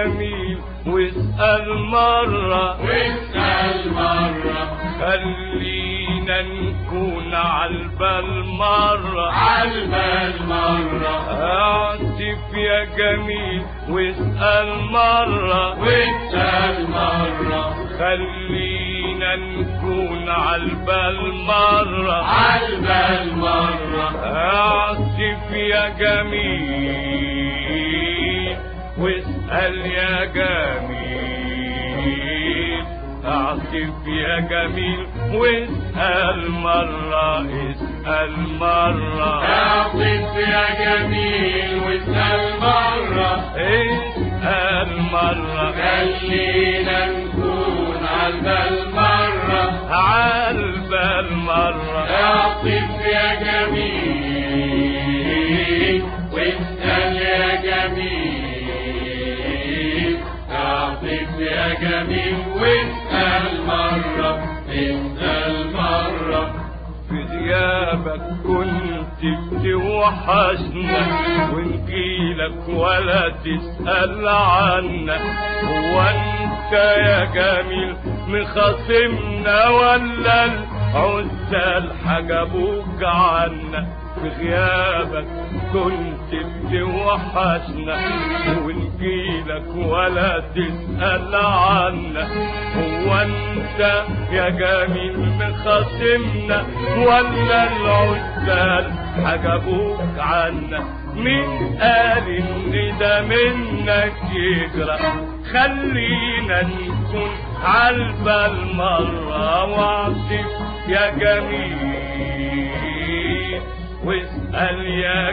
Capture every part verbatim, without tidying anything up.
جميل واسأل مرة واسأل مرة خلينا نكون عالبال مرة عالبال مرة اعتف يا جميل واسأل مرة واسأل مرة خلينا نكون عالبال مرة عالبال مرة اعتف يا جميل واسأل يا جميل اعتف يا جميل واسأل مرة اسأل مرة اعتف يا جميل واسأل مرة اسأل مرة خلينا نكون عالبال مرة عالبال مرة اعتف يا جميل واسأل يا جميل اعتف يا جميل واسأل مرة اسأل مرة في غيابك كنت بتوحشنا ونجيلك ولا تسأل عنا هو انت يا جميل مخاصمنا ولا العزال حجبوك عنا في غيابك كنت بتوحشنا ونجيلك ولا تسأل عنا هو انت يا جميل مخاصمنا ولا العزال حجبوك عنا مين قال ان ده منك يجرى خلينا نكون عالبال مرة واعتف يا جميل واسأل يا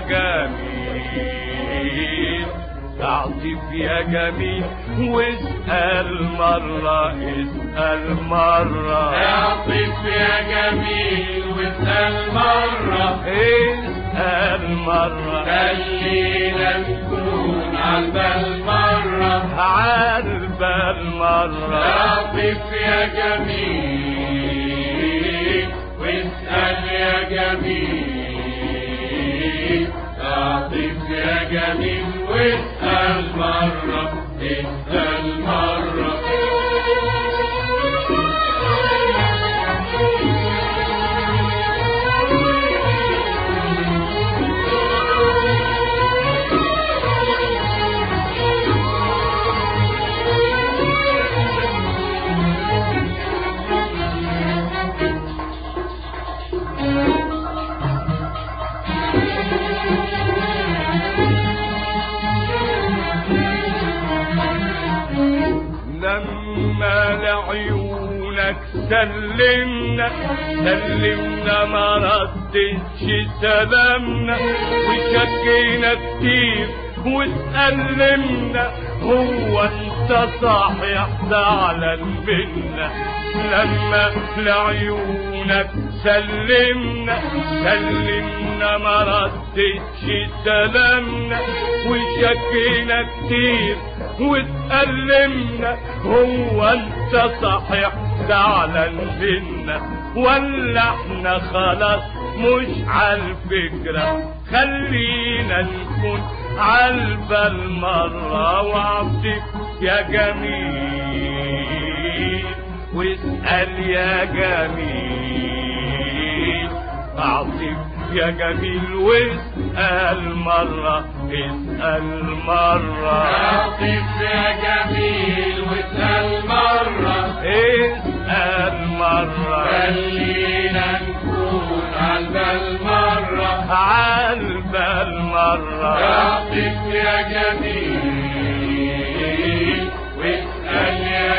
جميل اعتف يا جميل واسأل مرة اسأل مرة اعتف يا جميل واسأل مرة اسأل مرة خلينا نكون عالبال مرة عالبال مرة اعتف يا جميل واسأل يا جميل اعتف يا جميل واسأل مرة اسأل مرة لما لعيونك سلمنا سلمنا ما ردتش سلامنا وشكينا كتير واتألمنا هو انت صحيح زعلان منا لما لعيونك سلمنا سلمنا ما ردتش سلامنا وشكينا كتير واتألمنا هو انت صحيح زعلان منا ولا احنا خلاص مش عالفكرة خلينا نكون عالبال مرة واعتف يا جميل واسأل يا جميل اعتف يا جميل واسأل مرة اسأل مرة اعتف يا جميل واسأل مرة اسأل مرة خلينا نكون عالبال مرة عالبال مرة اعتف يا جميل واسأل يا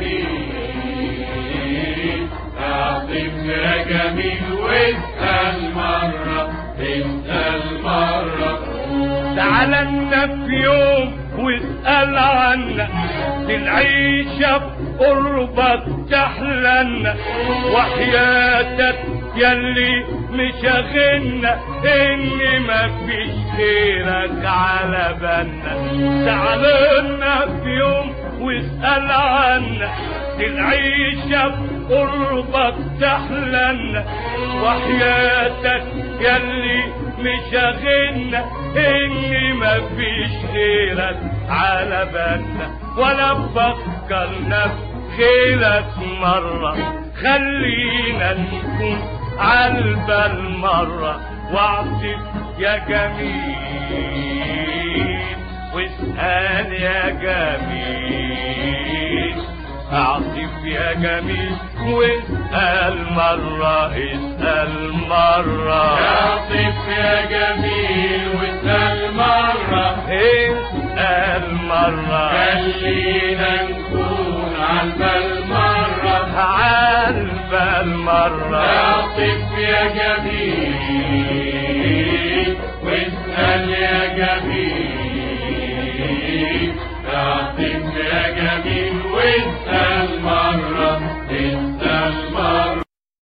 جميل اعتف يا جميل واسأل مرة اسأل مرة تعالنا في يوم واسأل عنا دي العيشة في قربك تحلنا وحياتك يلي مشاغلنا ان مفيش غيرك على بالنا تعالنا في يوم واسأل عنا دي العيشة في قربك تحلنا وحياتك يلي مشاغلنا إني مفيش غيرك على بالنا ولا فكرنا في خيرك مرة. خلينا نكون عالبال مرة واعطف يا جميل واسأل يا جميل. اعطف يا جميل واسأل مرة اسأل مرة. اعطف يا جميل واسأل مرة اسأل مرة. خلينا نكون عالبال مرة عالبال مرة. اعطف يا جميل واسأل يا جميل. اعطف يا جميل واسأل